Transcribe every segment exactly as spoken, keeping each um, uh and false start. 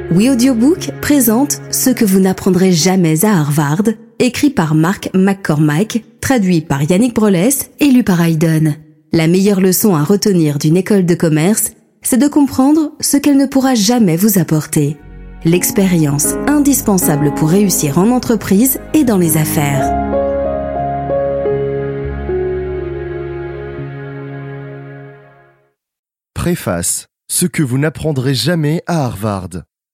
We Audiobook présente Ce que vous n'apprendrez jamais à Harvard, écrit par Mark McCormack, traduit par Yannick Brolès et lu par Hayden. La meilleure leçon à retenir d'une école de commerce, c'est de comprendre ce qu'elle ne pourra jamais vous apporter. L'expérience indispensable pour réussir en entreprise et dans les affaires. Préface. Ce que vous n'apprendrez jamais à Harvard.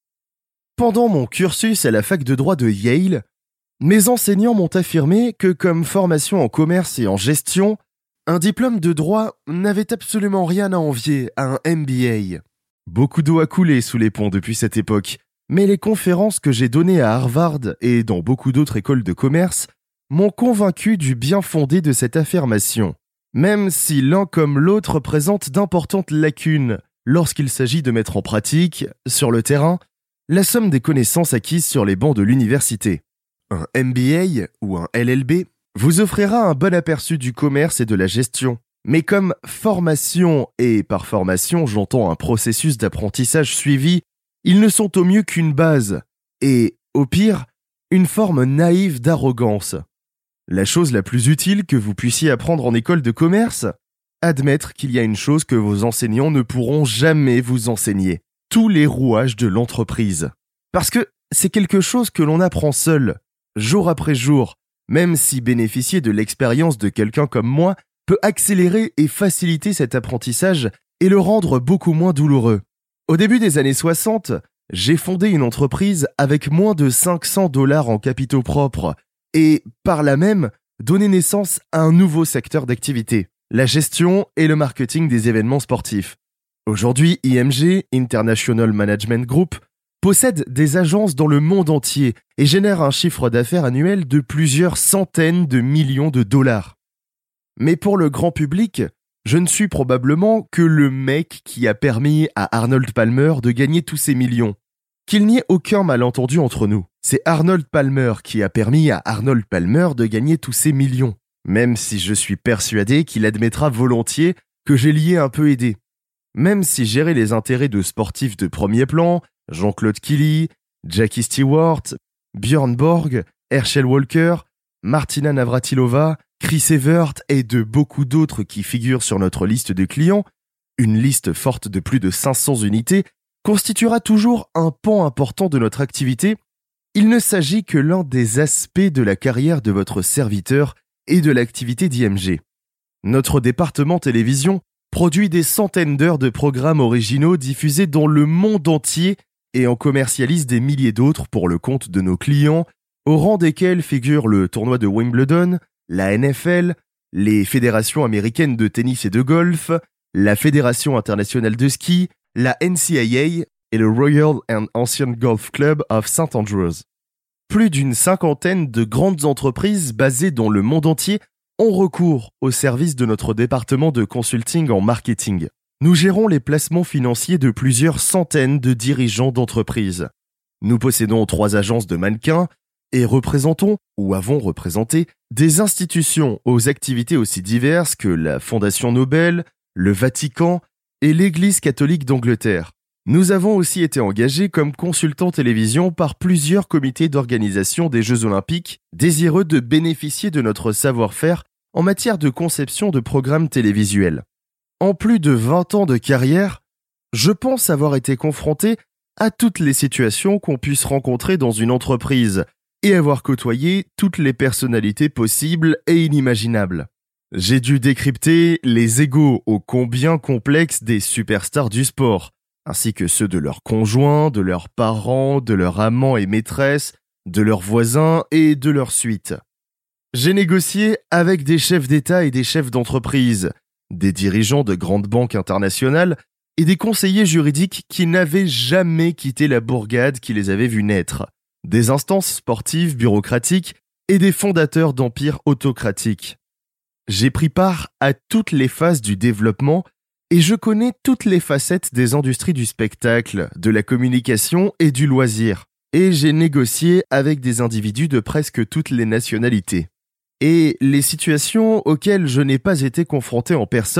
Pendant mon cursus à la fac de droit de Yale, mes enseignants m'ont affirmé que comme formation en commerce et en gestion, un diplôme de droit n'avait absolument rien à envier à un M B A. Beaucoup d'eau a coulé sous les ponts depuis cette époque, mais les conférences que j'ai données à Harvard et dans beaucoup d'autres écoles de commerce m'ont convaincu du bien fondé de cette affirmation, même si l'un comme l'autre présentent d'importantes lacunes lorsqu'il s'agit de mettre en pratique, sur le terrain, la somme des connaissances acquises sur les bancs de l'université. Un M B A ou un L L B vous offrira un bon aperçu du commerce et de la gestion. Mais comme formation, et par formation j'entends un processus d'apprentissage suivi, ils ne sont au mieux qu'une base, et, au pire, une forme naïve d'arrogance. La chose la plus utile que vous puissiez apprendre en école de commerce, admettre qu'il y a une chose que vos enseignants ne pourront jamais vous enseigner. Tous les rouages de l'entreprise. Parce que c'est quelque chose que l'on apprend seul, jour après jour, même si bénéficier de l'expérience de quelqu'un comme moi peut accélérer et faciliter cet apprentissage et le rendre beaucoup moins douloureux. Au début des années soixante, j'ai fondé une entreprise avec moins de cinq cents dollars en capitaux propres et, par là même, donné naissance à un nouveau secteur d'activité, la gestion et le marketing des événements sportifs. Aujourd'hui, I M G, International Management Group, possède des agences dans le monde entier et génère un chiffre d'affaires annuel de plusieurs centaines de millions de dollars. Mais pour le grand public, je ne suis probablement que le mec qui a permis à Arnold Palmer de gagner tous ces millions. Qu'il n'y ait aucun malentendu entre nous, c'est Arnold Palmer qui a permis à Arnold Palmer de gagner tous ces millions, même si je suis persuadé qu'il admettra volontiers que j'ai lié un peu aidé. Même si gérer les intérêts de sportifs de premier plan, Jean-Claude Killy, Jackie Stewart, Björn Borg, Herschel Walker, Martina Navratilova, Chris Evert et de beaucoup d'autres qui figurent sur notre liste de clients, une liste forte de plus de cinq cents unités, constituera toujours un pan important de notre activité, il ne s'agit que l'un des aspects de la carrière de votre serviteur et de l'activité d'I M G. Notre département télévision produit des centaines d'heures de programmes originaux diffusés dans le monde entier et en commercialise des milliers d'autres pour le compte de nos clients, au rang desquels figurent le tournoi de Wimbledon, la N F L, les fédérations américaines de tennis et de golf, la Fédération internationale de ski, la N C A A et le Royal and Ancient Golf Club of Saint Andrews. Plus d'une cinquantaine de grandes entreprises basées dans le monde entier ont recours au service de notre département de consulting en marketing. Nous gérons les placements financiers de plusieurs centaines de dirigeants d'entreprises. Nous possédons trois agences de mannequins et représentons, ou avons représenté, des institutions aux activités aussi diverses que la Fondation Nobel, le Vatican et l'Église catholique d'Angleterre. Nous avons aussi été engagés comme consultants télévision par plusieurs comités d'organisation des Jeux Olympiques désireux de bénéficier de notre savoir-faire en matière de conception de programmes télévisuels. En plus de vingt ans de carrière, je pense avoir été confronté à toutes les situations qu'on puisse rencontrer dans une entreprise et avoir côtoyé toutes les personnalités possibles et inimaginables. J'ai dû décrypter les égos ô combien complexes des superstars du sport, ainsi que ceux de leurs conjoints, de leurs parents, de leurs amants et maîtresses, de leurs voisins et de leurs suites. J'ai négocié avec des chefs d'État et des chefs d'entreprise, des dirigeants de grandes banques internationales et des conseillers juridiques qui n'avaient jamais quitté la bourgade qui les avait vus naître, des instances sportives bureaucratiques et des fondateurs d'empires autocratiques. J'ai pris part à toutes les phases du développement et je connais toutes les facettes des industries du spectacle, de la communication et du loisir. Et j'ai négocié avec des individus de presque toutes les nationalités. Et les situations auxquelles je n'ai pas été confronté en personne